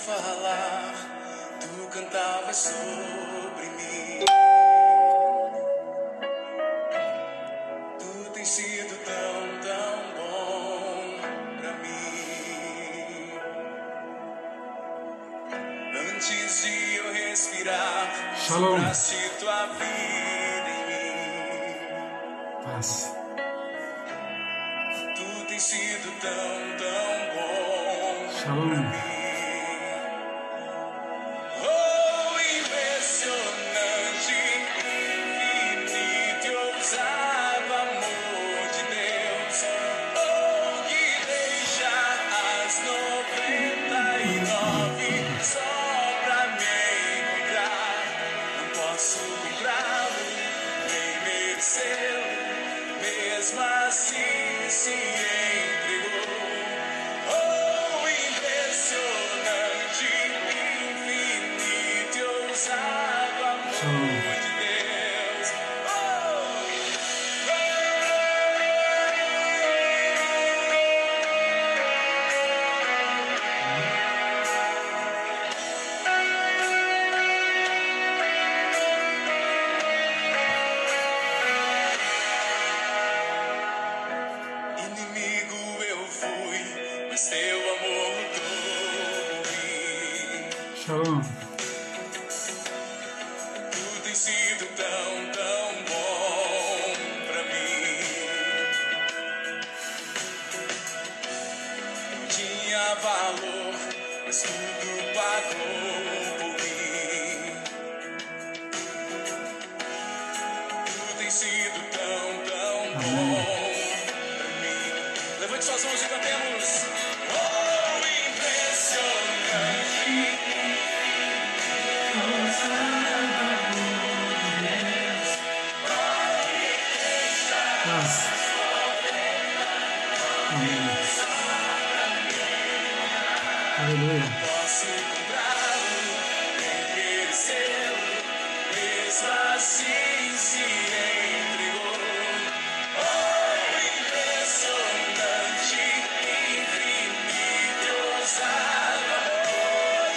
falar, tu cantavas sobre mim. Tu tens sido tão, tão bom pra mim. Antes de eu respirar, sopraste tua vida em mim. Paz. Tu tens sido tão, tão bom Shalom. pra mim. Oh, impressionante, infinito e ousado amor de Deus. Oh, que deixa as 99 só pra me encontrar. Não posso comprá-lo, nem merecê-lo, mesmo assim se entregou. Oh, impressionante, infinito e ousado amor de Deus. Inimigo eu fui, mas teu amor lutou. Shalom. Tu tens sido tão, tão bom pra mim. Não tinha valor, mas tudo pagou por mim. Tu tens sido tão, tão bom pra mim. Levante suas mãos e cantemos. Oh, impressionante. Paz. Amém. Aleluia. Posso comprá-lo, nem merecê-lo, mesmo assim se entregou. Oh, impressionante, infinito e ousado amor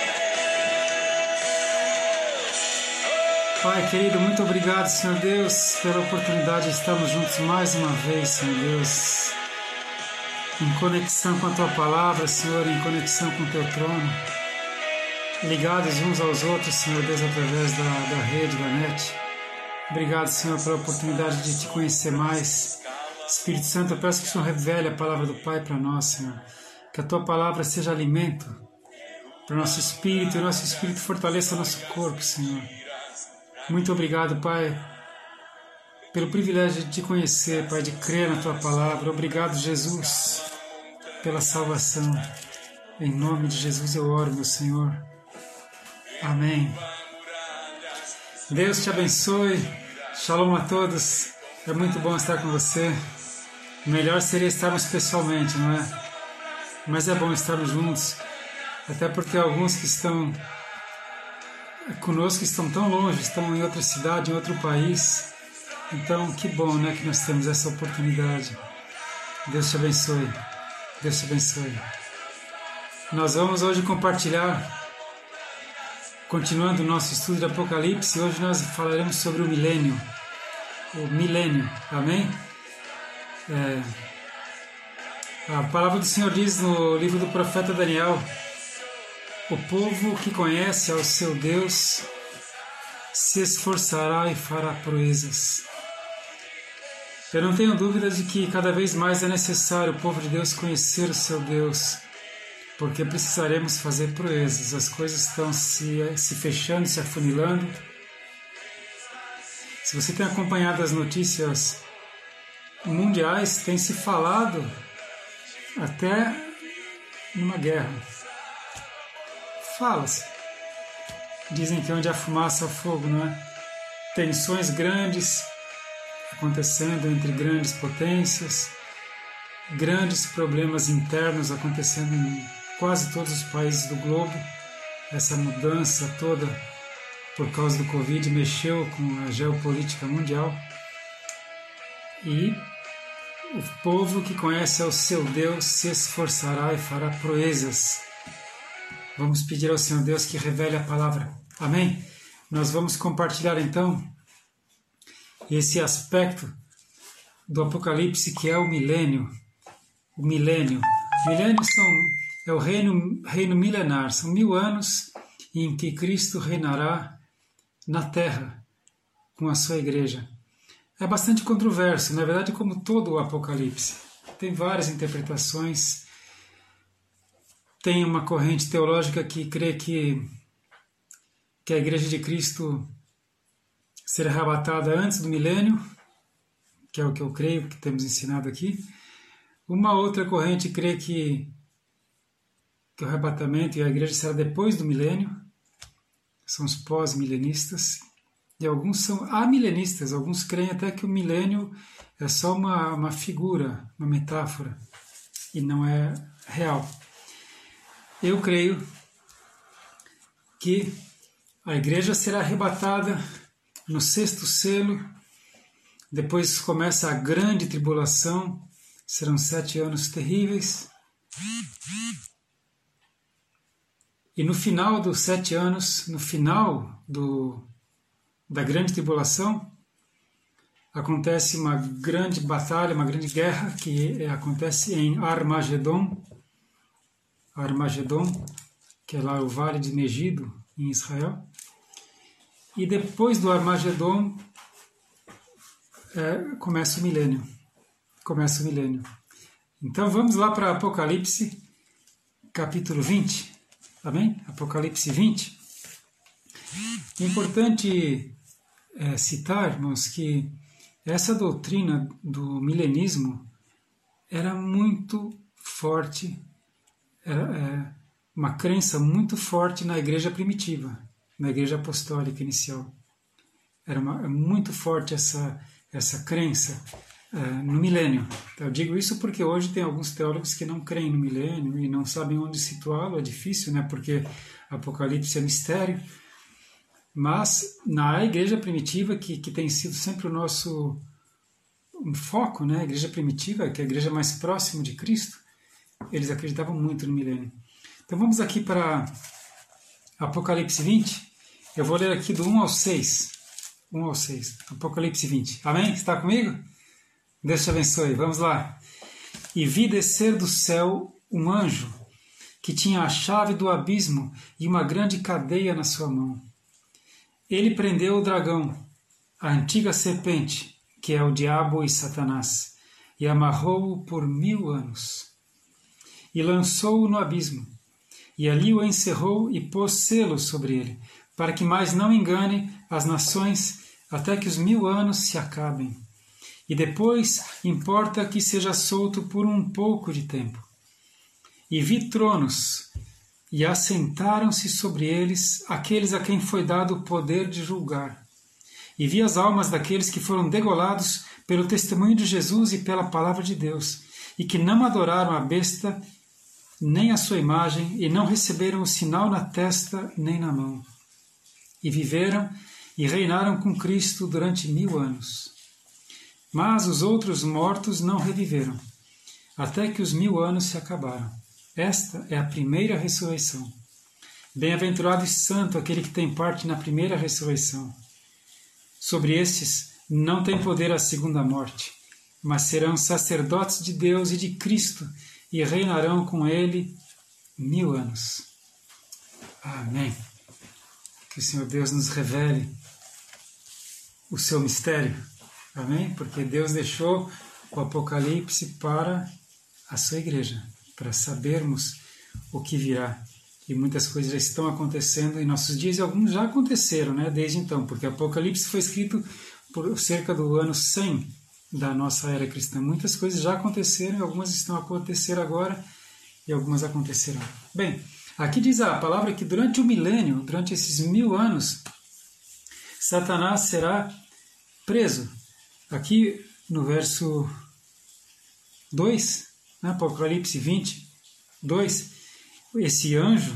de Deus. Pai querido, muito obrigado, Senhor Deus, pela oportunidade de estarmos juntos mais uma vez, Senhor Deus, em conexão com a Tua Palavra, Senhor, em conexão com o Teu trono, ligados uns aos outros, Senhor Deus, através da rede, da net. Obrigado, Senhor, pela oportunidade de Te conhecer mais. Espírito Santo, eu peço que o Senhor revele a Palavra do Pai para nós, Senhor, que a Tua Palavra seja alimento para o nosso espírito e o nosso espírito fortaleça o nosso corpo, Senhor. Muito obrigado, Pai, pelo privilégio de Te conhecer, Pai, de crer na Tua Palavra. Obrigado, Jesus, pela salvação. Em nome de Jesus eu oro, meu Senhor. Amém. Deus te abençoe. Shalom a todos. É muito bom estar com você. O melhor seria estarmos pessoalmente, não é? Mas é bom estarmos juntos. Até porque alguns que estão conosco estão tão longe, estão em outra cidade, em outro país. Então, que bom, né, que nós temos essa oportunidade. Deus te abençoe. Deus te abençoe. Nós vamos hoje compartilhar, continuando o nosso estudo de Apocalipse, hoje nós falaremos sobre o milênio. O milênio, amém? A palavra do Senhor diz no livro do profeta Daniel: o povo que conhece ao seu Deus se esforçará e fará proezas. Eu não tenho dúvidas de que cada vez mais é necessário o povo de Deus conhecer o seu Deus, porque precisaremos fazer proezas. As coisas estão se fechando, se afunilando. Se você tem acompanhado as notícias mundiais, tem se falado até numa guerra. Fala-se. Dizem que onde há fumaça há fogo, não é? Tensões grandes acontecendo entre grandes potências, grandes problemas internos acontecendo em quase todos os países do globo. Essa mudança toda por causa do Covid mexeu com a geopolítica mundial. E o povo que conhece ao seu Deus se esforçará e fará proezas. Vamos pedir ao Senhor Deus que revele a palavra. Amém? Nós vamos compartilhar então esse aspecto do Apocalipse que é o milênio. O milênio. Milênios é o reino milenar. São 1000 anos em que Cristo reinará na terra com a sua igreja. É bastante controverso, na verdade, como todo o Apocalipse. Tem várias interpretações. Tem uma corrente teológica que crê que a igreja de Cristo será arrebatada antes do milênio, que é o que eu creio, que temos ensinado aqui. Uma outra corrente crê que o arrebatamento e a igreja será depois do milênio, são os pós-milenistas, e alguns são amilenistas, alguns creem até que o milênio é só uma figura, uma metáfora, e não é real. Eu creio que a igreja será arrebatada no 6º selo, depois começa a grande tribulação, serão 7 anos terríveis, e no final dos 7 anos, no final da grande tribulação, acontece uma grande batalha, uma grande guerra, que acontece em Armagedon, que é lá o Vale de Megido, em Israel. E depois do Armagedon, começa o milênio. Então vamos lá para Apocalipse, capítulo 20. Amém? Apocalipse 20. É importante citar, irmãos, que essa doutrina do milenismo era muito forte, era uma crença muito forte na igreja primitiva, na igreja apostólica inicial. Era muito forte essa crença no milênio. Eu digo isso porque hoje tem alguns teólogos que não creem no milênio e não sabem onde situá-lo. É difícil, né? Porque Apocalipse é mistério. Mas na igreja primitiva, que tem sido sempre o nosso foco, né? A igreja primitiva, que é a igreja mais próxima de Cristo, eles acreditavam muito no milênio. Então vamos aqui para Apocalipse 20. Eu vou ler aqui do 1 ao 6. 1 ao 6. Apocalipse 20. Amém? Está comigo? Deus te abençoe. Vamos lá. E vi descer do céu um anjo que tinha a chave do abismo e uma grande cadeia na sua mão. Ele prendeu o dragão, a antiga serpente, que é o diabo e Satanás, e amarrou-o por 1000 anos. E lançou-o no abismo, e ali o encerrou e pôs selos sobre ele, para que mais não engane as nações até que os 1000 anos se acabem. E depois importa que seja solto por um pouco de tempo. E vi tronos, e assentaram-se sobre eles aqueles a quem foi dado o poder de julgar. E vi as almas daqueles que foram degolados pelo testemunho de Jesus e pela palavra de Deus, e que não adoraram a besta, nem a sua imagem, e não receberam o sinal na testa nem na mão. E viveram e reinaram com Cristo durante 1000 anos. Mas os outros mortos não reviveram, até que os 1000 anos se acabaram. Esta é a primeira ressurreição. Bem-aventurado e santo aquele que tem parte na primeira ressurreição. Sobre estes não tem poder a segunda morte, mas serão sacerdotes de Deus e de Cristo e reinarão com ele 1000 anos. Amém. Que o Senhor Deus nos revele o seu mistério. Amém? Porque Deus deixou o Apocalipse para a sua igreja, para sabermos o que virá. E muitas coisas já estão acontecendo em nossos dias, e alguns já aconteceram, né, desde então, porque Apocalipse foi escrito por cerca do ano 100 da nossa era cristã. Muitas coisas já aconteceram, e algumas estão a acontecer agora, e algumas acontecerão. Bem, aqui diz a palavra que durante o milênio, durante esses 1000 anos, Satanás será preso. Aqui no verso 2, né, Apocalipse 20, 2, esse anjo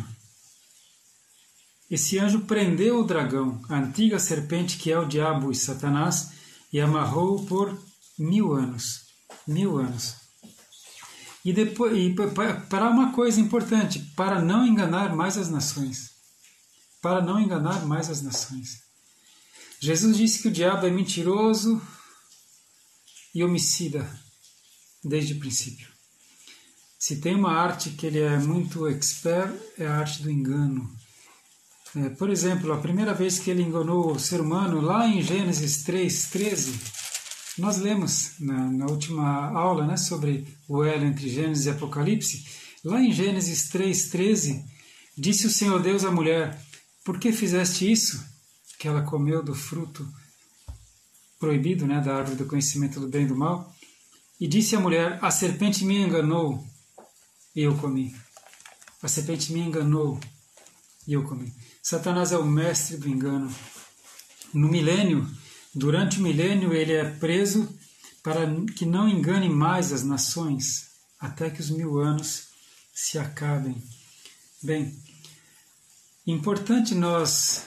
prendeu o dragão, a antiga serpente que é o diabo e Satanás, e amarrou-o por 1000 anos. 1000 anos. E para uma coisa importante, para não enganar mais as nações. Para não enganar mais as nações. Jesus disse que o diabo é mentiroso e homicida desde o princípio. Se tem uma arte que ele é muito expert, é a arte do engano. Por exemplo, a primeira vez que ele enganou o ser humano, lá em Gênesis 3:13, nós lemos na última aula, né, sobre o elo entre Gênesis e Apocalipse. Lá em Gênesis 3:13, disse o Senhor Deus à mulher: por que fizeste isso? Que ela comeu do fruto proibido, né, da árvore do conhecimento do bem e do mal. E disse a mulher: a serpente me enganou e eu comi. A serpente me enganou e eu comi. Satanás é o mestre do engano. No milênio, durante o milênio, ele é preso para que não engane mais as nações, até que os 1000 anos se acabem. Bem, importante nós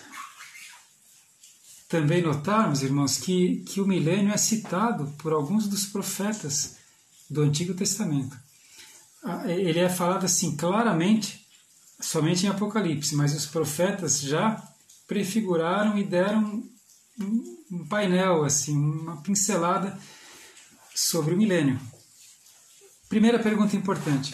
também notarmos, irmãos, que o milênio é citado por alguns dos profetas do Antigo Testamento. Ele é falado assim claramente, somente em Apocalipse, mas os profetas já prefiguraram e deram um painel, assim, uma pincelada sobre o milênio. Primeira pergunta importante: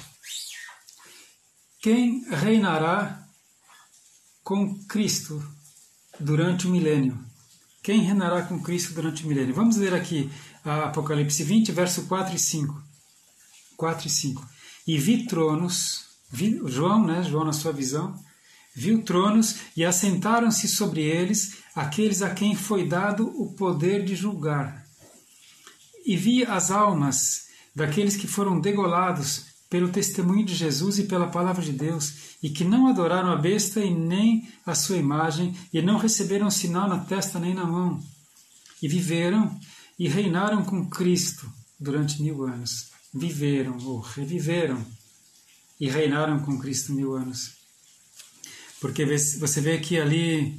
quem reinará com Cristo durante o milênio? Quem reinará com Cristo durante o milênio? Vamos ler aqui a Apocalipse 20, verso 4 e 5. 4 e 5. E vi tronos, João na sua visão, viu tronos e assentaram-se sobre eles aqueles a quem foi dado o poder de julgar. E vi as almas daqueles que foram degolados pelo testemunho de Jesus e pela palavra de Deus, e que não adoraram a besta e nem a sua imagem, e não receberam sinal na testa nem na mão. E viveram e reinaram com Cristo durante 1000 anos. Viveram ou reviveram e reinaram com Cristo 1000 anos. Porque você vê que ali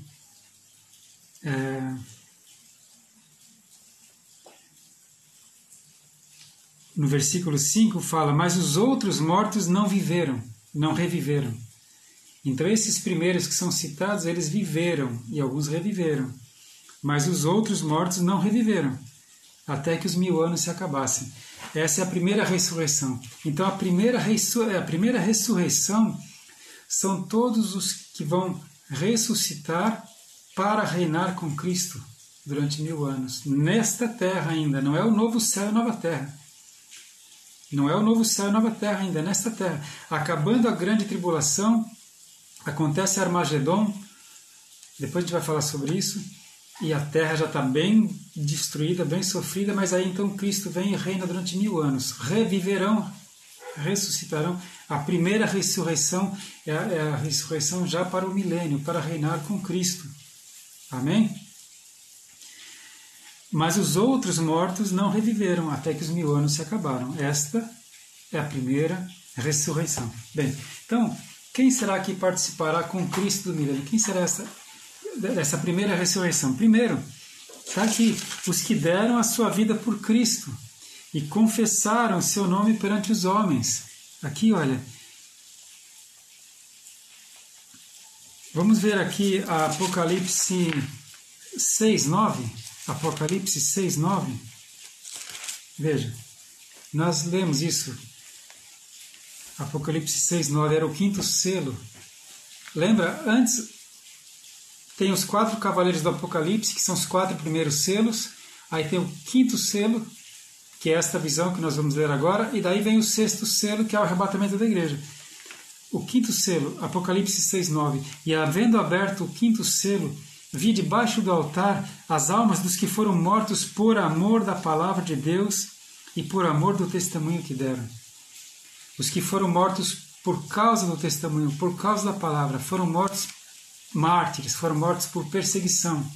no versículo 5 fala: mas os outros mortos não viveram, não reviveram. Então esses primeiros que são citados, eles viveram e alguns reviveram. Mas os outros mortos não reviveram, até que os 1000 anos se acabassem. Essa é a primeira ressurreição. Então a primeira ressurreição são todos os que vão ressuscitar para reinar com Cristo durante 1000 anos. Nesta terra ainda, não é o novo céu e nova terra. Não é o novo céu e nova terra ainda, é nesta terra. Acabando a grande tribulação, acontece Armagedon, depois a gente vai falar sobre isso, e a terra já está bem destruída, bem sofrida, mas aí então Cristo vem e reina durante 1000 anos. Reviverão, ressuscitarão. A primeira ressurreição é a ressurreição já para o milênio, para reinar com Cristo. Amém? Mas os outros mortos não reviveram até que os 1000 anos se acabaram. Esta é a primeira ressurreição. Bem, então, quem será que participará com Cristo do milênio? Quem será essa primeira ressurreição? Primeiro, está aqui, os que deram a sua vida por Cristo e confessaram seu nome perante os homens. Aqui, olha, vamos ver aqui a Apocalipse 6:9. Apocalipse 6:9. Veja, nós lemos isso. Apocalipse 6:9 era o 5º selo. Lembra? Antes tem os 4 cavaleiros do Apocalipse, que são os 4 primeiros selos. Aí tem o 5º selo, que é esta visão que nós vamos ler agora. E daí vem o 6º selo, que é o arrebatamento da igreja. O 5º selo, Apocalipse 6:9. E havendo aberto o 5º selo, vi debaixo do altar as almas dos que foram mortos por amor da palavra de Deus e por amor do testemunho que deram. Os que foram mortos por causa do testemunho, por causa da palavra, foram mortos mártires, foram mortos por perseguição.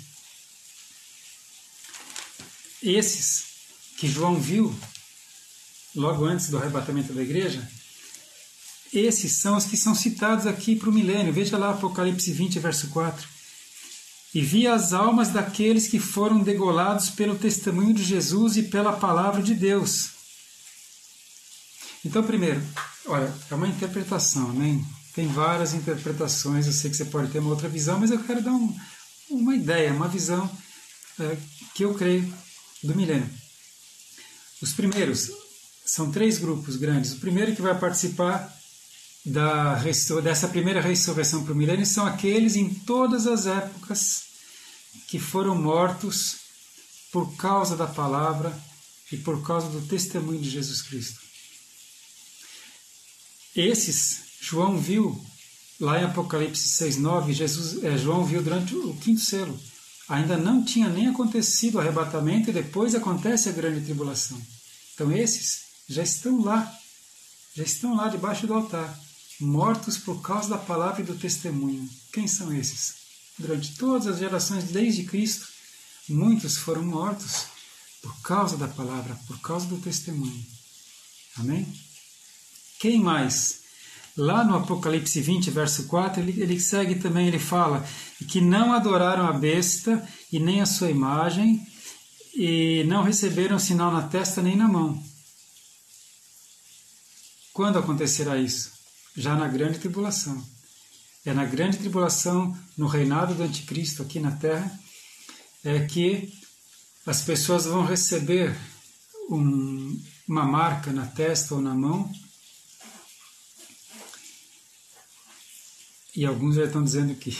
Esses que João viu logo antes do arrebatamento da igreja, esses são os que são citados aqui para o milênio. Veja lá Apocalipse 20, verso 4. E vi as almas daqueles que foram degolados pelo testemunho de Jesus e pela palavra de Deus. Então, primeiro, olha, é uma interpretação, né? Tem várias interpretações, eu sei que você pode ter uma outra visão, mas eu quero dar uma ideia, uma visão que eu creio do milênio. Os primeiros são 3 grupos grandes. O primeiro que vai participar dessa primeira ressurreição para o milênio são aqueles em todas as épocas que foram mortos por causa da palavra e por causa do testemunho de Jesus Cristo. Esses, João viu, lá em Apocalipse 6,9, João viu durante o 5º selo. Ainda não tinha nem acontecido o arrebatamento e depois acontece a grande tribulação. Então esses já estão lá debaixo do altar, mortos por causa da palavra e do testemunho. Quem são esses? Durante todas as gerações desde Cristo, muitos foram mortos por causa da palavra, por causa do testemunho. Amém? Quem mais? Lá no Apocalipse 20, verso 4, ele segue também, ele fala que não adoraram a besta e nem a sua imagem, e não receberam sinal na testa nem na mão. Quando acontecerá isso? Já na grande tribulação. É na grande tribulação, no reinado do anticristo aqui na terra, é que as pessoas vão receber uma marca na testa ou na mão. E alguns já estão dizendo que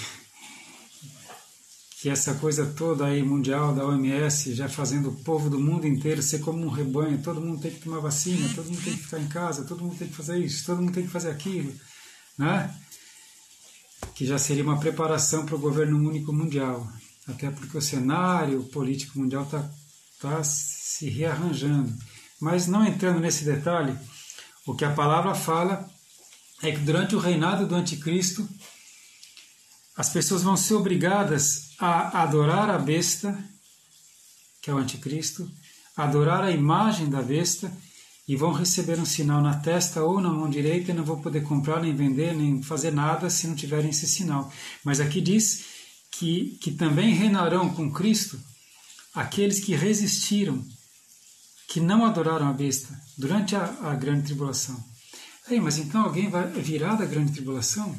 essa coisa toda aí mundial da OMS, já fazendo o povo do mundo inteiro ser como um rebanho, todo mundo tem que tomar vacina, todo mundo tem que ficar em casa, todo mundo tem que fazer isso, todo mundo tem que fazer aquilo, né? Que já seria uma preparação para o governo único mundial, até porque o cenário político mundial está se rearranjando. Mas não entrando nesse detalhe, o que a palavra fala é que durante o reinado do anticristo, as pessoas vão ser obrigadas a adorar a besta, que é o anticristo, a adorar a imagem da besta, e vão receber um sinal na testa ou na mão direita, e não vão poder comprar, nem vender, nem fazer nada se não tiverem esse sinal. Mas aqui diz que também reinarão com Cristo aqueles que resistiram, que não adoraram a besta durante a grande tribulação. Ei, mas então alguém vai virar da grande tribulação?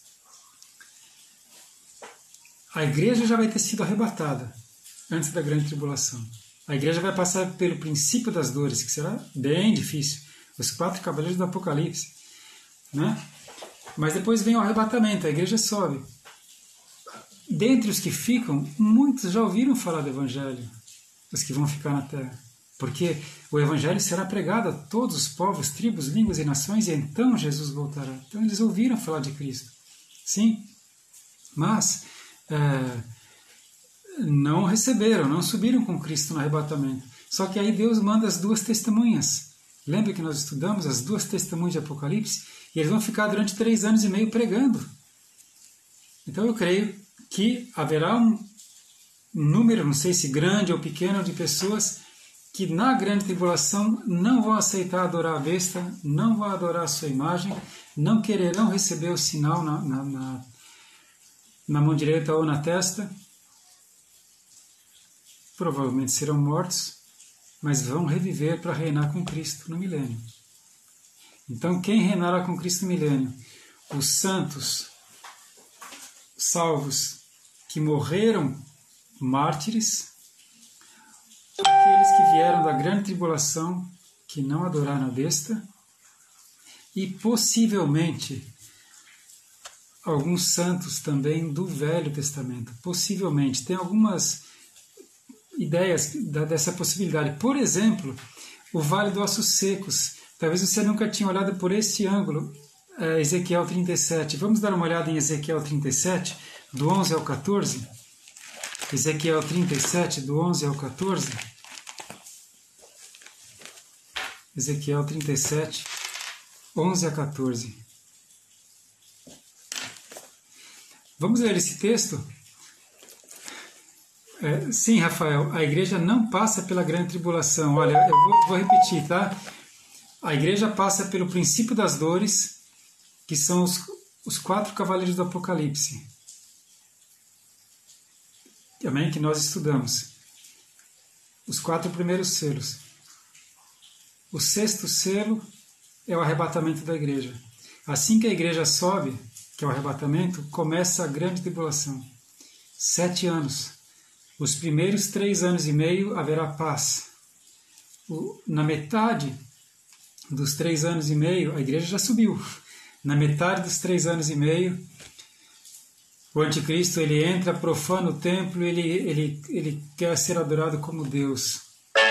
A igreja já vai ter sido arrebatada antes da grande tribulação. A igreja vai passar pelo princípio das dores, que será bem difícil. Os 4 cavaleiros do Apocalipse, né? Mas depois vem o arrebatamento, a igreja sobe. Dentre os que ficam, muitos já ouviram falar do Evangelho, os que vão ficar na terra. Porque o Evangelho será pregado a todos os povos, tribos, línguas e nações, e então Jesus voltará. Então eles ouviram falar de Cristo. Sim, mas não receberam, não subiram com Cristo no arrebatamento. Só que aí Deus manda as 2 testemunhas. Lembra que nós estudamos as 2 testemunhas de Apocalipse? E eles vão ficar durante 3 anos e meio pregando. Então eu creio que haverá um número, não sei se grande ou pequeno, de pessoas que na grande tribulação não vão aceitar adorar a besta, não vão adorar a sua imagem, não quererão receber o sinal na mão direita ou na testa, provavelmente serão mortos, mas vão reviver para reinar com Cristo no milênio. Então, quem reinará com Cristo no milênio? Os santos, salvos, que morreram mártires, aqueles que vieram da grande tribulação, que não adoraram a besta, e possivelmente alguns santos também do Velho Testamento. Possivelmente. Tem algumas ideias dessa possibilidade. Por exemplo, o Vale dos Ossos Secos. Talvez você nunca tinha olhado por esse ângulo. Ezequiel 37. Vamos dar uma olhada em Ezequiel 37, do 11 ao 14. Ezequiel 37, do 11 ao 14. Ezequiel 37, 11 a 14. Vamos ler esse texto? Sim, Rafael, a igreja não passa pela grande tribulação. Olha, eu vou repetir, tá? A igreja passa pelo princípio das dores, que são os 4 cavaleiros do Apocalipse. Também que nós estudamos. Os 4 primeiros selos. O 6º selo é o arrebatamento da igreja. Assim que a igreja sobe, que é o arrebatamento, começa a grande tribulação. 7 anos. Os primeiros 3 anos e meio haverá paz. Na metade dos 3 anos e meio, a igreja já subiu. Na metade dos 3 anos e meio, o anticristo ele entra, profana o templo, ele quer ser adorado como Deus.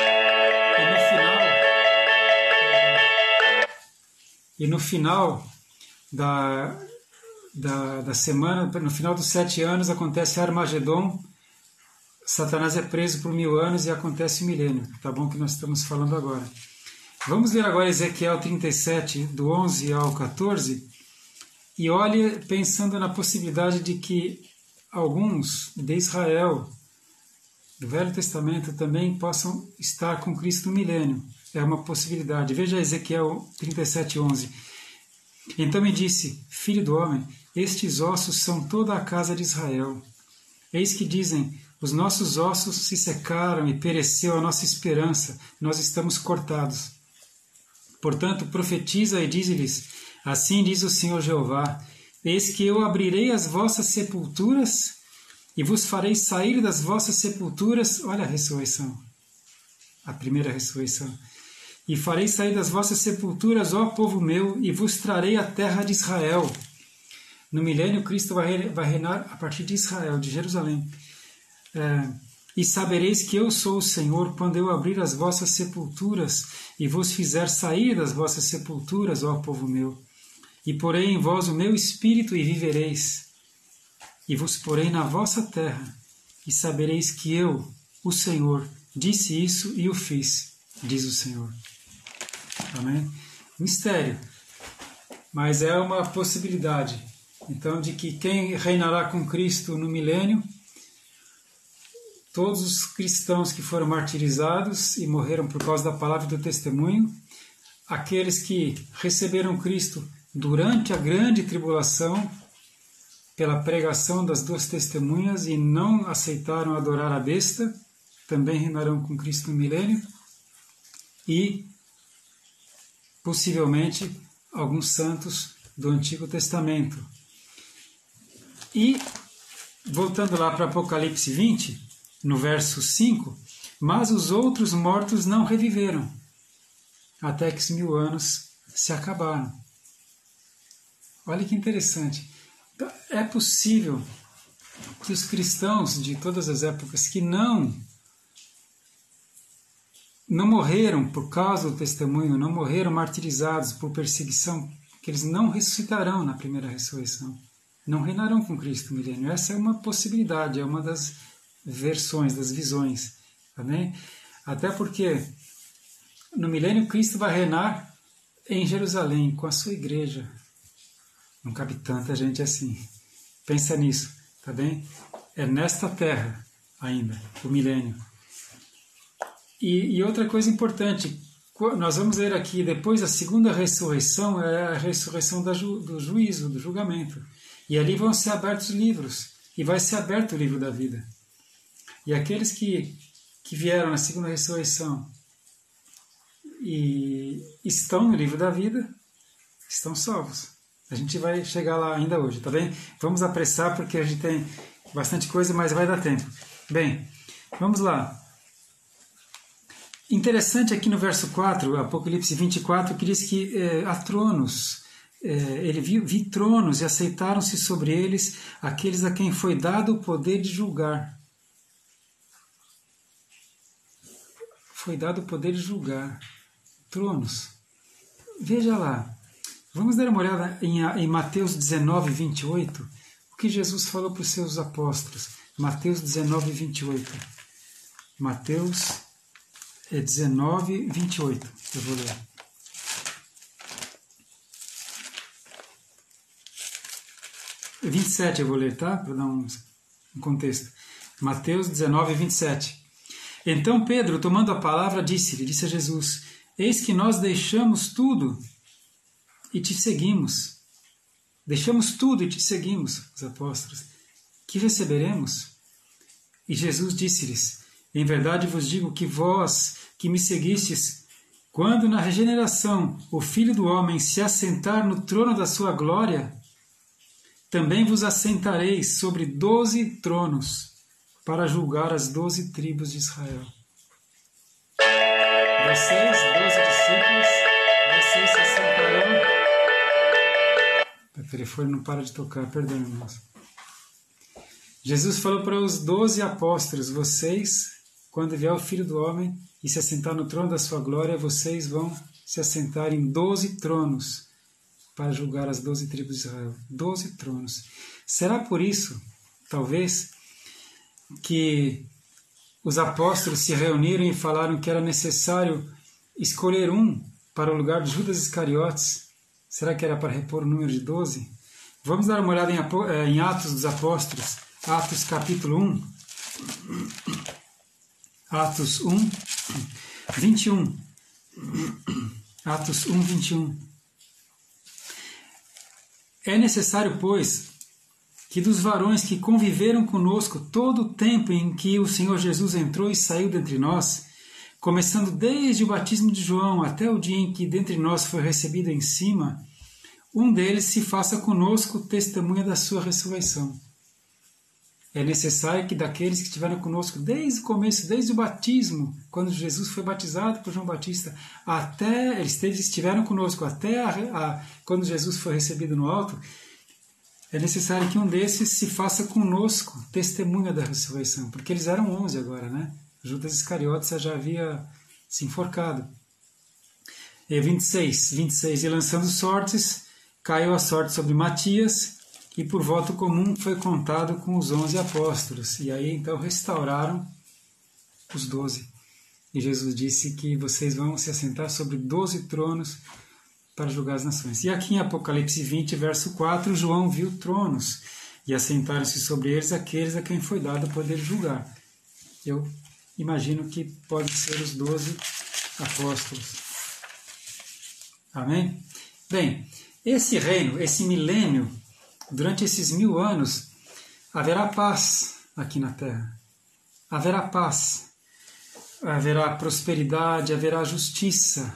E no final da semana, no final dos 7 anos, acontece Armagedon, Satanás é preso por 1000 anos e acontece o milênio. Tá bom que nós estamos falando agora. Vamos ver agora Ezequiel 37, do 11 ao 14, e olhe pensando na possibilidade de que alguns de Israel, do Velho Testamento, também possam estar com Cristo no milênio. É uma possibilidade. Veja Ezequiel 37, 11. Então me disse, filho do homem, estes ossos são toda a casa de Israel. Eis que dizem, os nossos ossos se secaram e pereceu a nossa esperança, nós estamos cortados. Portanto, profetiza e dize-lhes, assim diz o Senhor Jeová, eis que eu abrirei as vossas sepulturas e vos farei sair das vossas sepulturas, olha a ressurreição, a primeira ressurreição, e farei sair das vossas sepulturas, ó povo meu, e vos trarei a terra de Israel. No milênio, Cristo vai reinar a partir de Israel, de Jerusalém. E sabereis que eu sou o Senhor, quando eu abrir as vossas sepulturas, e vos fizer sair das vossas sepulturas, ó povo meu. E porei em vós o meu espírito, e vivereis. E vos porei na vossa terra, e sabereis que eu, o Senhor, disse isso e o fiz, diz o Senhor. Amém? Mistério. Mas é uma possibilidade. Então, de que quem reinará com Cristo no milênio, todos os cristãos que foram martirizados e morreram por causa da palavra do testemunho, aqueles que receberam Cristo durante a grande tribulação, pela pregação das 2 testemunhas e não aceitaram adorar a besta, também reinarão com Cristo no milênio, e possivelmente alguns santos do Antigo Testamento. E, voltando lá para Apocalipse 20, no verso 5, mas os outros mortos não reviveram, até que os 1000 anos se acabaram. Olha que interessante. Então, é possível que os cristãos de todas as épocas que não morreram por causa do testemunho, não morreram martirizados por perseguição, que eles não ressuscitarão na primeira ressurreição. Não reinarão com Cristo no milênio. Essa é uma possibilidade, é uma das versões, das visões. Amém? Até porque no milênio Cristo vai reinar em Jerusalém, com a sua igreja. Não cabe tanta gente assim. Pensa nisso, tá bem? É nesta terra ainda, o milênio. E outra coisa importante, nós vamos ver aqui, depois da segunda ressurreição, é a ressurreição do juízo, do julgamento. E ali vão ser abertos livros, e vai ser aberto o livro da vida. E aqueles que vieram na segunda ressurreição e estão no livro da vida, estão salvos. A gente vai chegar lá ainda hoje, tá bem? Vamos apressar porque a gente tem bastante coisa, mas vai dar tempo. Bem, vamos lá. Interessante aqui no verso 4, Apocalipse 24, que diz que há tronos. Ele viu tronos e aceitaram-se sobre eles aqueles a quem foi dado o poder de julgar. Foi dado o poder de julgar. Tronos. Veja lá. Vamos dar uma olhada em Mateus 19, 28. O que Jesus falou para os seus apóstolos. Mateus 19, 28. Mateus 19, 28. Eu vou ler. É 27 eu vou ler, tá? Para dar um contexto. Mateus 19, 27. Então Pedro, tomando a palavra, disse a Jesus, eis que nós deixamos tudo e te seguimos. Deixamos tudo e te seguimos, os apóstolos. Que receberemos? E Jesus disse-lhes, em verdade vos digo que vós que me seguistes, Quando na regeneração o Filho do Homem se assentar no trono da sua glória, também vos assentareis sobre 12 tronos para julgar as 12 tribos de Israel. Vocês, 12 discípulos, vocês se assentarão... O telefone não para de tocar, perdão, irmãos. Jesus falou para os 12 apóstolos, vocês, quando vier o Filho do Homem e se assentar no trono da sua glória, vocês vão se assentar em 12 tronos para julgar as 12 tribos de Israel. 12 tronos. Será por isso, talvez, que os apóstolos se reuniram e falaram que era necessário escolher um para o lugar de Judas Iscariotes? Será que era para repor o número de 12? Vamos dar uma olhada em Atos dos Apóstolos, Atos capítulo 1. Atos 1, 21. Atos 1, 21. É necessário, pois, que dos varões que conviveram conosco todo o tempo em que o Senhor Jesus entrou e saiu dentre nós, começando desde o batismo de João até o dia em que dentre nós foi recebido em cima, um deles se faça conosco testemunha da sua ressurreição. É necessário que daqueles que estiveram conosco desde o começo, desde o batismo, quando Jesus foi batizado por João Batista, até eles estiveram conosco até quando Jesus foi recebido no alto, é necessário que um desses se faça conosco testemunha da ressurreição, porque eles eram 11 agora, né? Judas Iscariotes já havia se enforcado. E 26, e lançando sortes, caiu a sorte sobre Matias, e por voto comum foi contado com os 11 apóstolos. E aí então restauraram os 12. E Jesus disse que vocês vão se assentar sobre 12 tronos para julgar as nações. E aqui em Apocalipse 20, verso 4, João viu tronos, e assentaram-se sobre eles aqueles a quem foi dado o poder de julgar. Eu imagino que pode ser os 12 apóstolos. Amém? Bem, esse reino, esse milênio, durante esses 1000 anos, haverá paz aqui na Terra. Haverá paz, haverá prosperidade, haverá justiça.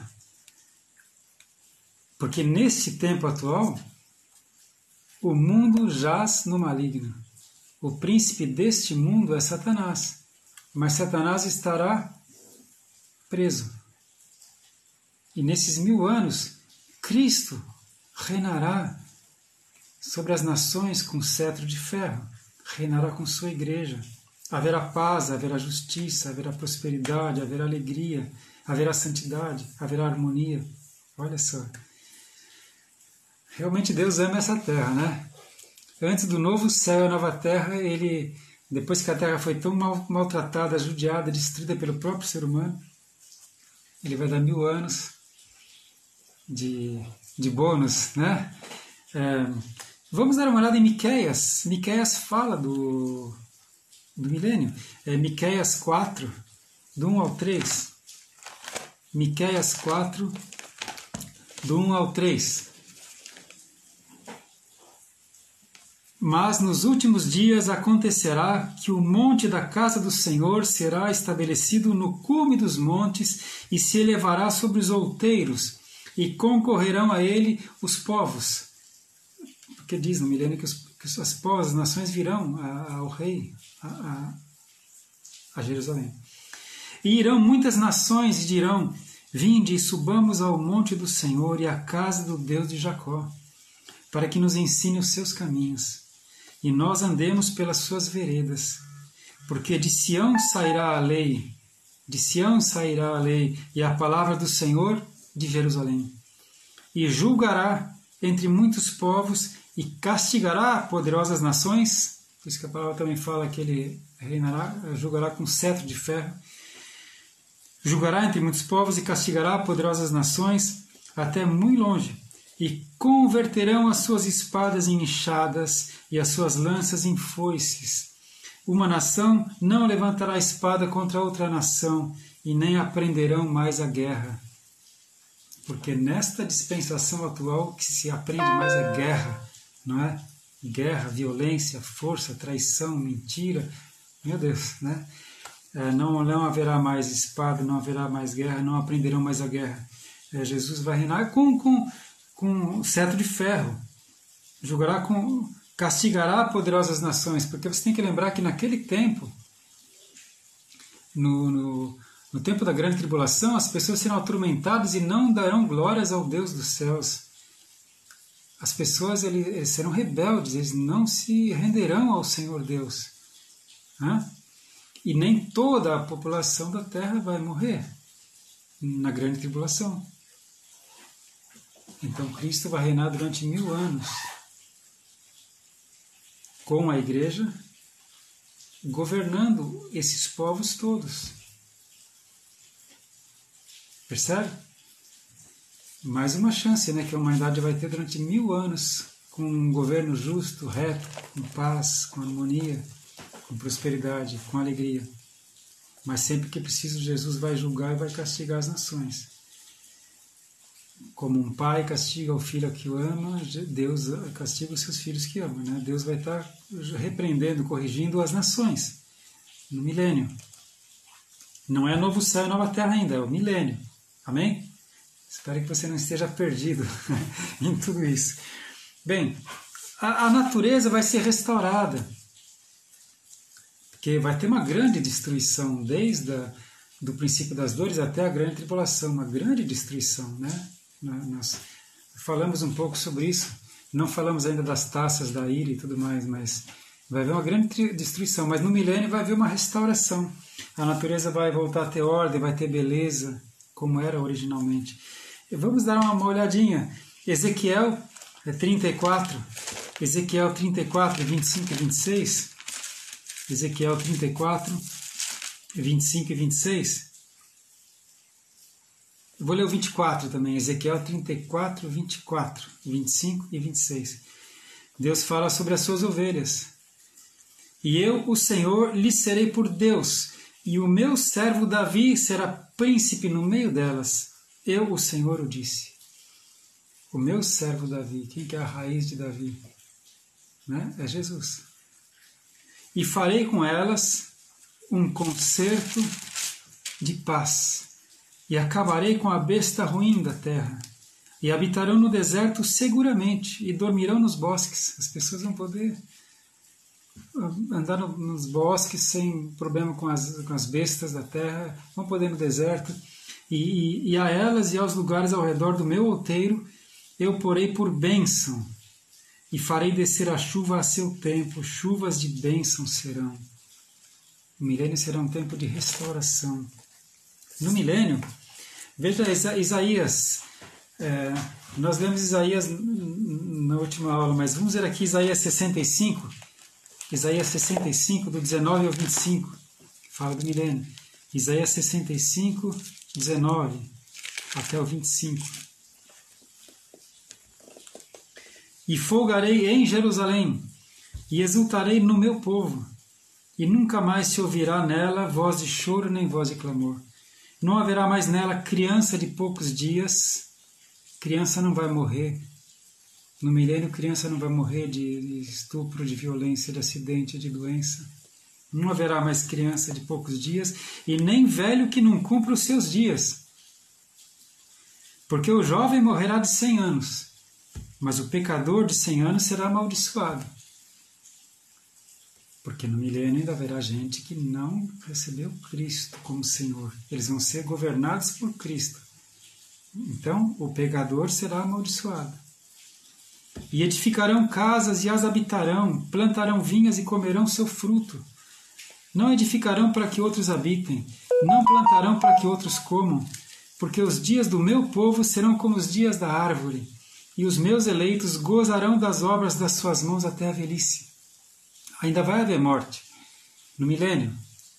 Porque nesse tempo atual, o mundo jaz no maligno. O príncipe deste mundo é Satanás. Mas Satanás estará preso. E nesses 1000 anos, Cristo reinará sobre as nações com cetro de ferro, reinará com sua igreja. Haverá paz, haverá justiça, haverá prosperidade, haverá alegria, haverá santidade, haverá harmonia. Olha só. Realmente Deus ama essa terra, né? Antes do novo céu e a nova terra, depois que a terra foi tão maltratada, judiada, destruída pelo próprio ser humano, ele vai dar 1000 anos de bônus, né? Vamos dar uma olhada em Miqueias. Miqueias fala do milênio. Miqueias 4, do 1 ao 3. Miqueias 4, do 1 ao 3. Mas nos últimos dias acontecerá que o monte da casa do Senhor será estabelecido no cume dos montes e se elevará sobre os outeiros, e concorrerão a ele os povos. Porque diz no milênio que as povos, as nações virão ao rei, a Jerusalém. E irão muitas nações e dirão: vinde e subamos ao monte do Senhor e à casa do Deus de Jacó, para que nos ensine os seus caminhos, e nós andemos pelas suas veredas. Porque de Sião sairá a lei, e a palavra do Senhor de Jerusalém. E julgará entre muitos povos e castigará poderosas nações. Por isso que a palavra também fala que ele julgará com cetro de ferro. Julgará entre muitos povos e castigará poderosas nações até muito longe. E converterão as suas espadas em enxadas e as suas lanças em foices. Uma nação não levantará espada contra outra nação, e nem aprenderão mais a guerra. Porque nesta dispensação atual o que se aprende mais é guerra, não é? Guerra, violência, força, traição, mentira. Meu Deus, né? não haverá mais espada, não haverá mais guerra, não aprenderão mais a guerra. Jesus vai reinar com cetro de ferro, castigará poderosas nações, porque você tem que lembrar que naquele tempo, no tempo da grande tribulação, as pessoas serão atormentadas e não darão glórias ao Deus dos céus. As pessoas eles serão rebeldes, eles não se renderão ao Senhor Deus. E nem toda a população da terra vai morrer na grande tribulação. Então Cristo vai reinar durante 1000 anos com a igreja, governando esses povos todos. Percebe? Mais uma chance, né, que a humanidade vai ter durante 1000 anos, com um governo justo, reto, com paz, com harmonia, com prosperidade, com alegria. Mas sempre que preciso, Jesus vai julgar e vai castigar as nações. Como um pai castiga o filho que o ama, Deus castiga os seus filhos que ama. Né? Deus vai estar repreendendo, corrigindo as nações no milênio. Não é novo céu e nova terra ainda, é o milênio. Amém? Espero que você não esteja perdido em tudo isso. Bem, a natureza vai ser restaurada, porque vai ter uma grande destruição, desde do princípio das dores até a grande tribulação, uma grande destruição, né? Nós falamos um pouco sobre isso, não falamos ainda das taças da ira e tudo mais, mas vai haver uma grande destruição, mas no milênio vai haver uma restauração. A natureza vai voltar a ter ordem, vai ter beleza, como era originalmente. E vamos dar uma olhadinha. Ezequiel 34, 25 e 26. Ezequiel 34, 25 e 26. Eu vou ler o 24 também, Ezequiel 34, 24, 25 e 26. Deus fala sobre as suas ovelhas. E eu, o Senhor, lhe serei por Deus, e o meu servo Davi será príncipe no meio delas. Eu, o Senhor, o disse. O meu servo Davi, quem que é a raiz de Davi? Né? É Jesus. E farei com elas um concerto de paz. E acabarei com a besta ruim da terra. E habitarão no deserto seguramente. E dormirão nos bosques. As pessoas vão poder andar nos bosques sem problema com as bestas da terra. Vão poder ir no deserto. E a elas e aos lugares ao redor do meu outeiro eu porei por bênção. E farei descer a chuva a seu tempo. Chuvas de bênção serão. O milênio será um tempo de restauração. No milênio, veja Isaías, nós lemos Isaías na última aula, mas vamos ver aqui Isaías 65, do 19 ao 25, que fala do milênio. Isaías 65, 19 até o 25. E folgarei em Jerusalém, e exultarei no meu povo, e nunca mais se ouvirá nela voz de choro nem voz de clamor. Não haverá mais nela criança de poucos dias. Criança não vai morrer. No milênio, criança não vai morrer de estupro, de violência, de acidente, de doença. Não haverá mais criança de poucos dias e nem velho que não cumpra os seus dias. Porque o jovem morrerá de 100 anos, mas o pecador de 100 anos será amaldiçoado. Porque no milênio ainda haverá gente que não recebeu Cristo como Senhor. Eles vão ser governados por Cristo. Então, o pecador será amaldiçoado. E edificarão casas e as habitarão, plantarão vinhas e comerão seu fruto. Não edificarão para que outros habitem, não plantarão para que outros comam, porque os dias do meu povo serão como os dias da árvore, e os meus eleitos gozarão das obras das suas mãos até a velhice. Ainda vai haver morte no milênio.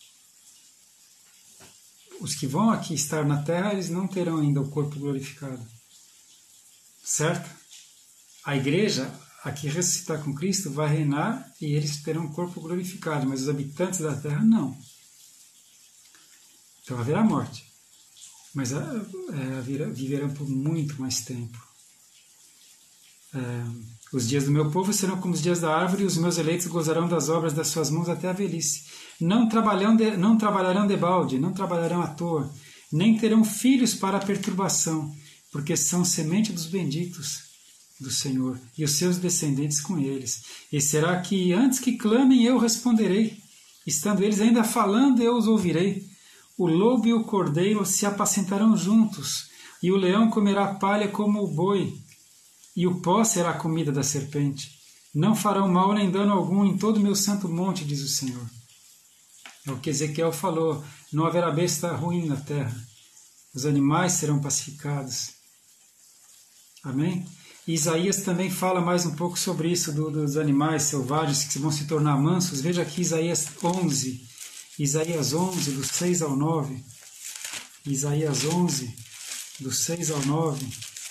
Os que vão aqui estar na terra, eles não terão ainda o corpo glorificado. Certo? A igreja, aqui ressuscitar com Cristo, vai reinar e eles terão um corpo glorificado, mas os habitantes da terra não. Então haverá morte. Mas viverão por muito mais tempo. Os dias do meu povo serão como os dias da árvore, e os meus eleitos gozarão das obras das suas mãos até a velhice. Não trabalharão debalde, não trabalharão à toa, nem terão filhos para a perturbação, porque são semente dos benditos do Senhor, e os seus descendentes com eles. E será que antes que clamem eu responderei, estando eles ainda falando eu os ouvirei. O lobo e o cordeiro se apacentarão juntos, e o leão comerá palha como o boi, e o pó será a comida da serpente. Não farão mal nem dano algum em todo o meu santo monte, diz o Senhor. É o que Ezequiel falou, não haverá besta ruim na terra. Os animais serão pacificados. Amém? E Isaías também fala mais um pouco sobre isso, dos animais selvagens que vão se tornar mansos. Veja aqui Isaías 11, do 6 ao 9. Isaías 11, do 6 ao 9.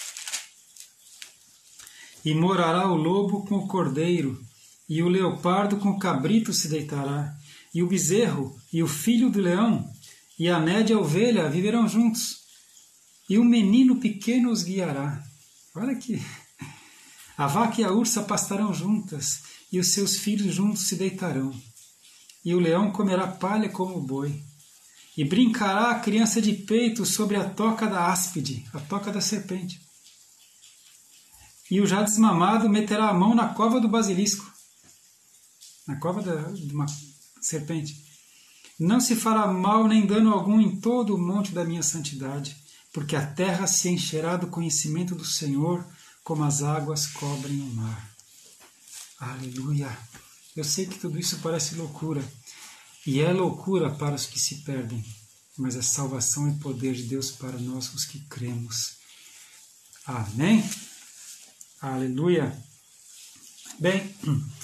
E morará o lobo com o cordeiro, e o leopardo com o cabrito se deitará, e o bezerro e o filho do leão, e a nédia ovelha viverão juntos, e um menino pequeno os guiará. Olha aqui. A vaca e a ursa pastarão juntas, e os seus filhos juntos se deitarão. E o leão comerá palha como o boi. E brincará a criança de peito sobre a toca da áspide, a toca da serpente. E o já desmamado meterá a mão na cova do basilisco, na cova de uma serpente. Não se fará mal nem dano algum em todo o monte da minha santidade, porque a terra se encherá do conhecimento do Senhor, como as águas cobrem o mar. Aleluia! Eu sei que tudo isso parece loucura, e é loucura para os que se perdem, mas a salvação é poder de Deus para nós, os que cremos. Amém? Aleluia! Bem,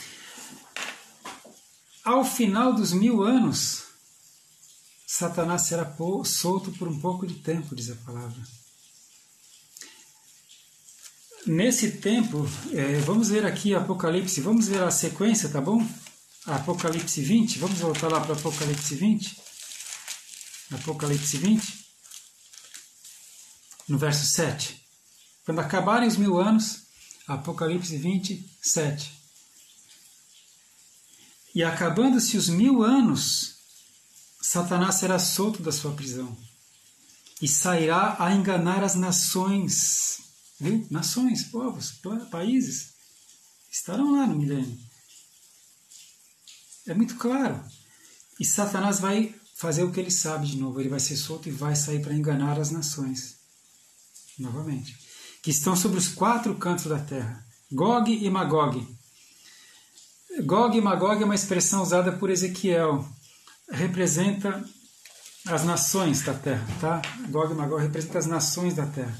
ao final dos 1000 anos, Satanás será solto por um pouco de tempo, diz a palavra. Nesse tempo, vamos ver aqui Apocalipse, vamos ver a sequência, tá bom? Apocalipse 20, vamos voltar lá para Apocalipse 20. Apocalipse 20, no verso 7. Quando acabarem os 1000 anos, Apocalipse 20, 7. E acabando-se os 1000 anos, Satanás será solto da sua prisão e sairá a enganar as nações. Viu? Nações, povos, países estarão lá no milênio. É muito claro. E Satanás vai fazer o que ele sabe de novo. Ele vai ser solto e vai sair para enganar as nações. Novamente. Que estão sobre os 4 cantos da terra. Gog e Magog. Gog e Magog é uma expressão usada por Ezequiel. Representa as nações da terra. Tá? Gog e Magog representa as nações da terra.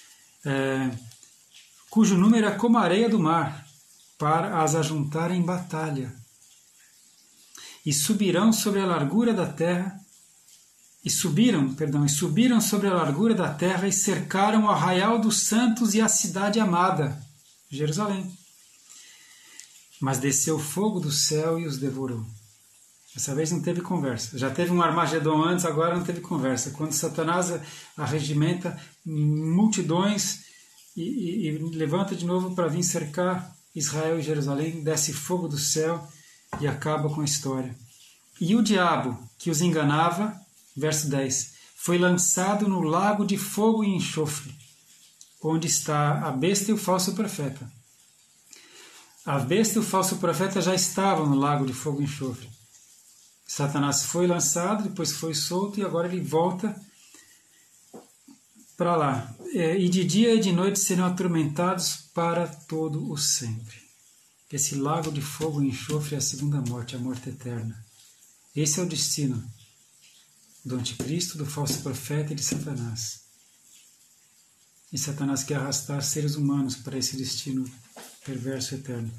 Cujo número é como a areia do mar, para as ajuntar em batalha. E subirão sobre a largura da terra, e subiram sobre a largura da terra e cercaram o arraial dos santos e a cidade amada, Jerusalém. Mas desceu fogo do céu e os devorou. Dessa vez não teve conversa. Já teve um Armagedon antes, agora não teve conversa. Quando Satanás arregimenta multidões e levanta de novo para vir cercar Israel e Jerusalém, desce fogo do céu e acaba com a história. E o diabo que os enganava, verso 10, foi lançado no lago de fogo e enxofre, onde está a besta e o falso profeta. A besta e o falso profeta já estavam no lago de fogo e enxofre. Satanás foi lançado, depois foi solto e agora ele volta para lá. E de dia e de noite serão atormentados para todo o sempre. Esse lago de fogo e enxofre é a segunda morte, a morte eterna. Esse é o destino do anticristo, do falso profeta e de Satanás. E Satanás quer arrastar seres humanos para esse destino perverso eterno.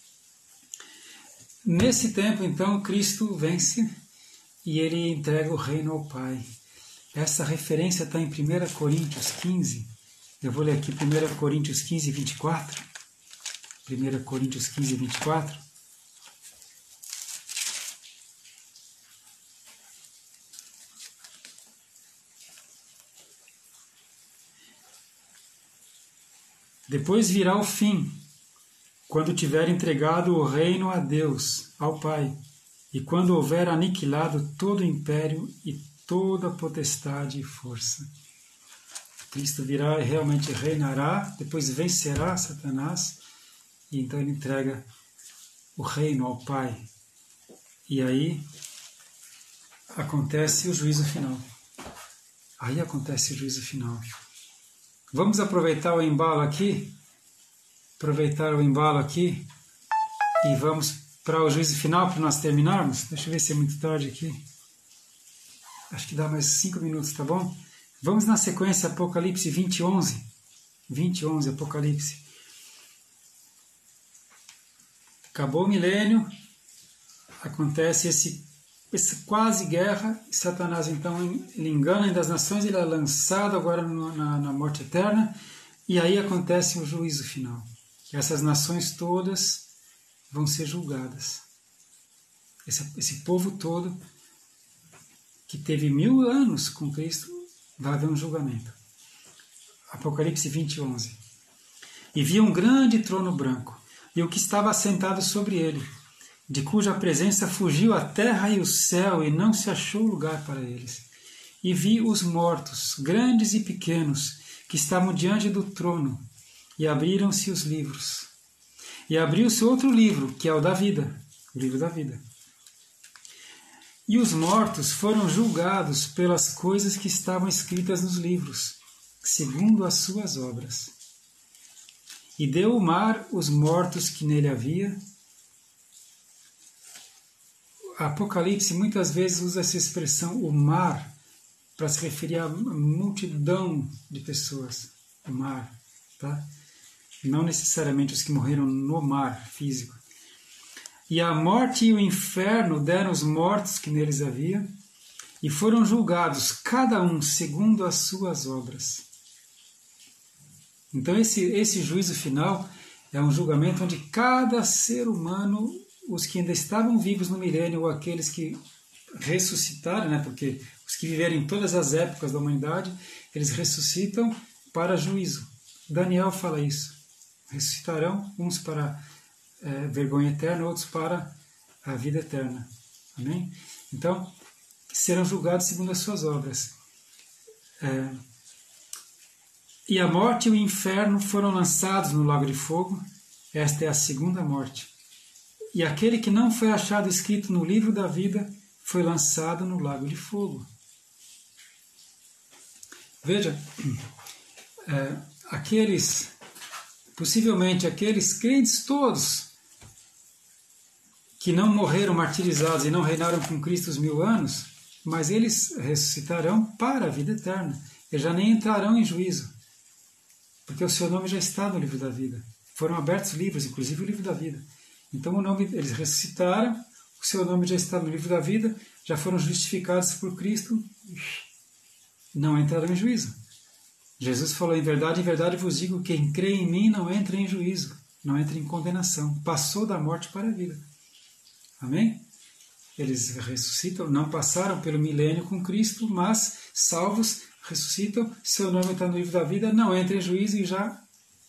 Nesse tempo, então, Cristo vence e ele entrega o reino ao Pai. Essa referência está em 1 Coríntios 15. Eu vou ler aqui 1 Coríntios 15, 24. 1 Coríntios 15, 24. Depois virá o fim, quando tiver entregado o reino a Deus, ao Pai, e quando houver aniquilado todo o império e toda potestade e força. Cristo virá e realmente reinará, depois vencerá Satanás, e então ele entrega o reino ao Pai. E aí acontece o juízo final. Aí acontece o juízo final. Vamos aproveitar o embalo aqui? E vamos para o juízo final para nós terminarmos? Deixa eu ver se é muito tarde aqui. Acho que dá mais 5 minutos, tá bom? Vamos na sequência Apocalipse 20:11. 20:11, Apocalipse. Acabou o milênio, acontece essa quase guerra, e Satanás então ele engana ainda as nações, ele é lançado agora na morte eterna, e aí acontece o juízo final. Essas nações todas vão ser julgadas. Esse povo todo que teve 1000 anos com Cristo, vai haver um julgamento. Apocalipse 20:11. E vi um grande trono branco, e o que estava assentado sobre ele, de cuja presença fugiu a terra e o céu, e não se achou lugar para eles. E vi os mortos, grandes e pequenos, que estavam diante do trono, e abriram-se os livros. E abriu-se outro livro, que é o da vida, o livro da vida. E os mortos foram julgados pelas coisas que estavam escritas nos livros, segundo as suas obras. E deu o mar os mortos que nele havia. Apocalipse muitas vezes usa essa expressão, o mar, para se referir a multidão de pessoas. O mar, tá? Não necessariamente os que morreram no mar físico. E a morte e o inferno deram os mortos que neles havia, e foram julgados, cada um segundo as suas obras. Então esse juízo final é um julgamento onde cada ser humano, os que ainda estavam vivos no milênio, ou aqueles que ressuscitaram, né, porque os que viveram em todas as épocas da humanidade, eles ressuscitam para juízo. Daniel fala isso. Ressuscitarão, uns para vergonha eterna, outros para a vida eterna. Amém? Então, serão julgados segundo as suas obras. E a morte e o inferno foram lançados no lago de fogo. Esta é a segunda morte. E aquele que não foi achado escrito no livro da vida foi lançado no lago de fogo. Veja, possivelmente aqueles crentes todos que não morreram martirizados e não reinaram com Cristo os 1000 anos, mas eles ressuscitarão para a vida eterna. Eles já nem entrarão em juízo, porque o seu nome já está no livro da vida. Foram abertos livros, inclusive o livro da vida. Então eles ressuscitaram, o seu nome já está no livro da vida, já foram justificados por Cristo, não entraram em juízo. Jesus falou, em verdade vos digo, quem crê em mim não entra em juízo, não entra em condenação, passou da morte para a vida. Amém? Eles ressuscitam, não passaram pelo milênio com Cristo, mas salvos, ressuscitam, seu nome está no livro da vida, não entra em juízo e já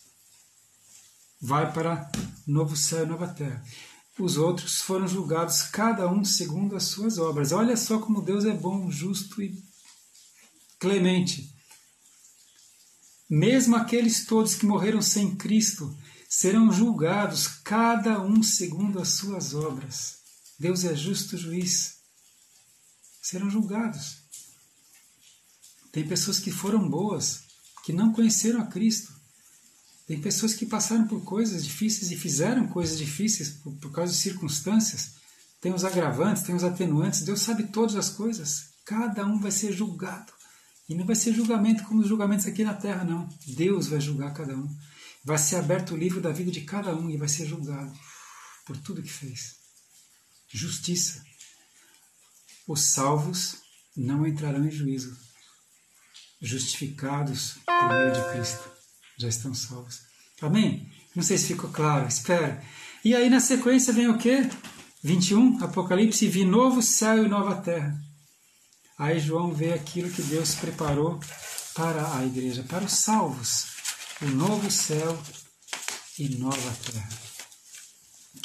vai para novo céu e nova terra. Os outros foram julgados, cada um segundo as suas obras. Olha só como Deus é bom, justo e clemente. Mesmo aqueles todos que morreram sem Cristo serão julgados, cada um segundo as suas obras. Deus é justo juiz. Serão julgados. Tem pessoas que foram boas, que não conheceram a Cristo. Tem pessoas que passaram por coisas difíceis e fizeram coisas difíceis por causa de circunstâncias. Tem os agravantes, tem os atenuantes. Deus sabe todas as coisas. Cada um vai ser julgado. E não vai ser julgamento como os julgamentos aqui na terra, não. Deus vai julgar cada um. Vai ser aberto o livro da vida de cada um e vai ser julgado por tudo que fez. Justiça. Os salvos não entrarão em juízo. Justificados por meio de Cristo. Já estão salvos. Amém? Não sei se ficou claro, espero. E aí na sequência vem o quê? 21, Apocalipse, vi novo céu e nova terra. Aí João vê aquilo que Deus preparou para a igreja, para os salvos. O novo céu e nova terra.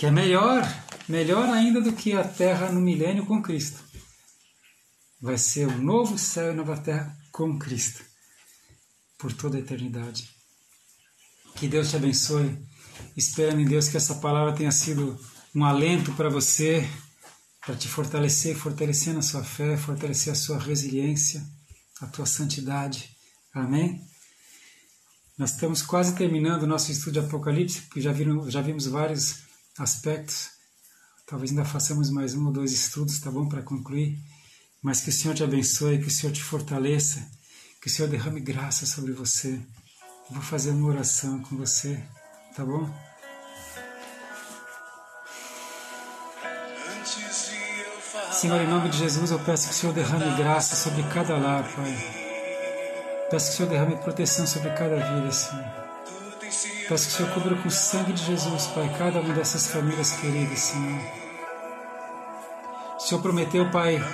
que é melhor ainda do que a terra no milênio com Cristo. Vai ser um novo céu e nova terra com Cristo, por toda a eternidade. Que Deus te abençoe, esperando em Deus que essa palavra tenha sido um alento para você, para te fortalecer na sua fé, fortalecer a sua resiliência, a tua santidade. Amém? Nós estamos quase terminando o nosso estudo de Apocalipse, porque já vimos vários aspectos. Talvez ainda façamos mais 1 ou 2 estudos, tá bom, para concluir. Mas que o Senhor te abençoe, que o Senhor te fortaleça, que o Senhor derrame graça sobre você. Eu vou fazer uma oração com você, tá bom? Senhor, em nome de Jesus, eu peço que o Senhor derrame graça sobre cada lar, Pai. Peço que o Senhor derrame proteção sobre cada vida, Senhor. Peço que o Senhor cubra com o sangue de Jesus, Pai, cada uma dessas famílias queridas, Senhor. O Senhor prometeu, Pai,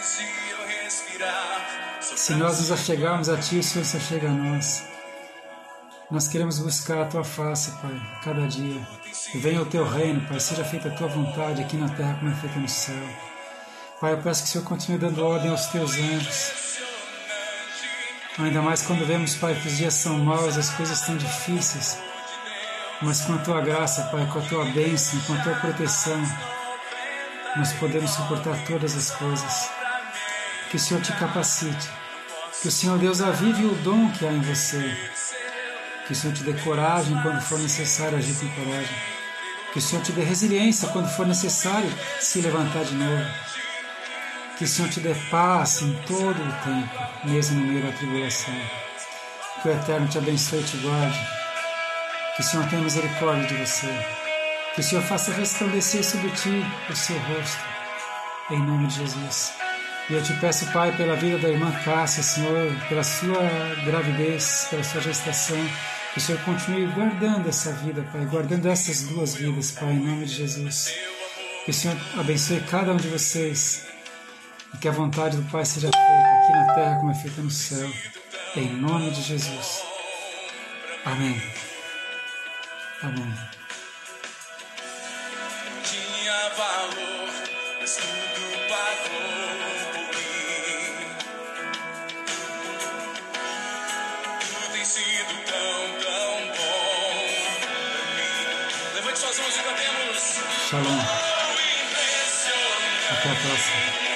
se nós nos achegarmos a Ti, o Senhor se achega a nós. Nós queremos buscar a Tua face, Pai, cada dia. E venha o Teu reino, Pai, seja feita a Tua vontade aqui na terra como é feita no céu. Pai, eu peço que o Senhor continue dando ordem aos Teus anjos. Ainda mais quando vemos, Pai, que os dias são maus, as coisas estão difíceis. Mas com a Tua graça, Pai, com a Tua bênção, com a Tua proteção, nós podemos suportar todas as coisas. Que o Senhor te capacite. Que o Senhor Deus avive o dom que há em você. Que o Senhor te dê coragem quando for necessário agir com coragem. Que o Senhor te dê resiliência quando for necessário se levantar de novo. Que o Senhor te dê paz em todo o tempo, mesmo no meio da tribulação. Que o Eterno te abençoe e te guarde. Que o Senhor tenha misericórdia de você. Que o Senhor faça resplandecer sobre ti o seu rosto. Em nome de Jesus. E eu te peço, Pai, pela vida da irmã Cássia, Senhor, pela sua gravidez, pela sua gestação, que o Senhor continue guardando essa vida, Pai, guardando essas duas vidas, Pai, em nome de Jesus. Que o Senhor abençoe cada um de vocês e que a vontade do Pai seja feita aqui na terra como é feita no céu, em nome de Jesus. Amém. Amém. Tinha valor, mas tudo pagou por mim. Tudo tem sido tão bom pra mim. Levante suas mãos e cantemos. Shalom. Até a próxima.